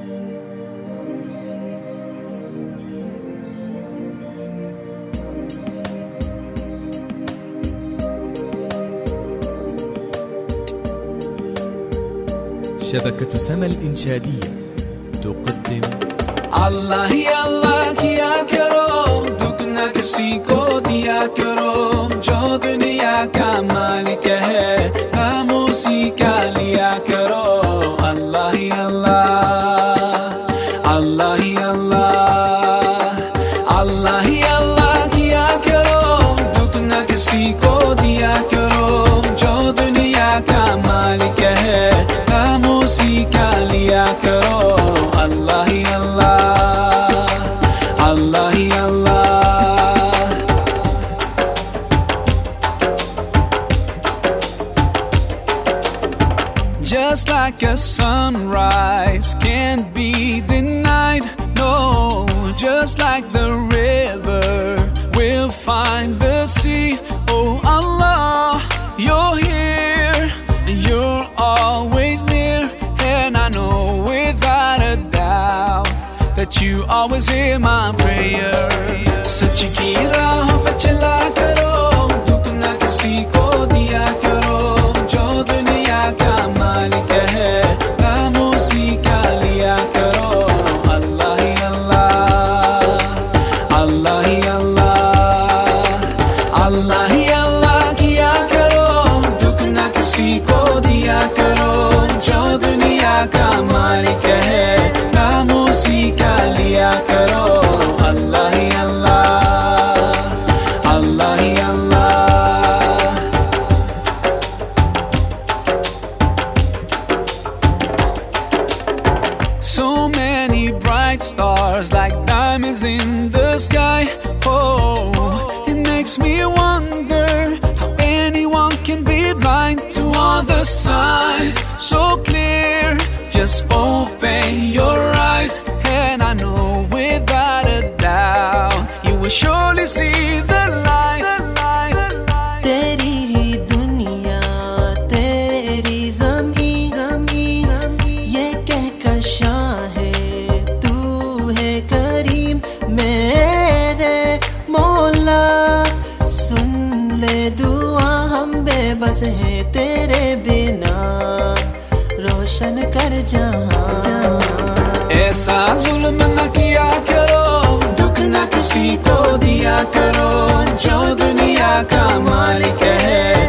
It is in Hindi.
شبكة سما الإنشادية تقدم अल्लाह ही अल्लाह किया करो, दुगना किसी को दिया करो, जो दुनिया का मालिक है नाम उसी का लिया करो। अल्लाह ही अल्लाह, अल्लाह ही अल्लाह, अल्लाह ही अल्लाह किया करो, दुगना किसी को दिया करो, जो दुनिया का मालिक है नाम उसी का लिया करो। अल्लाह ही अल्लाह, अल्लाह ही अल्लाह। Just like a sunrise can't be denied, no. Just like the river will find the sea. Oh Allah, you're here, you're always near, and I know without a doubt that you always hear my prayer. सच की राह पे चला करो, दुख न किसी को दिया करो, जो दुनिया का मालिक है नाम उसी का लिया करो। अल्लाह ही अल्लाह, अल्लाह ही अल्लाह, अल्लाह ही अल्लाह किया करो, दुख न किसी को दिया करो, जो दुनिया का मालिक है नाम उसी का लिया करो। अल्लाह ही अल्लाह, अल्लाह ही अल्लाह। So many bright stars like diamonds in the sky. Oh, it makes me wonder how anyone can be blind to all the signs so clear. Just open your eyes and I know without a doubt you will surely see the light. तेरी ही दुनिया तेरी ज़मीन, ये कहकर शाहे तू है करीम मेरे मौला। सुन ले दुआ हम बेबस हैं तेरे बिना, रोशन कर जहां। ऐसा जुल्म न किया करो, दुख न किसी को दिया करो, जो दुनिया का मालिक है